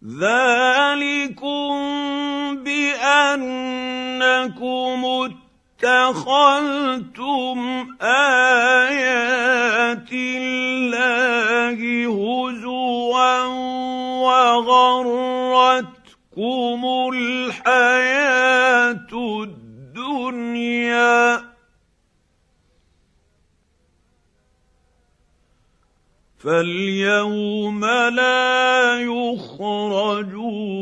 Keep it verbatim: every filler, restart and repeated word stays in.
ذلكم بانكم اتخذتم ايات الله هزوا وغرتكم الحياه الدنيا فاليوم لا يخرجون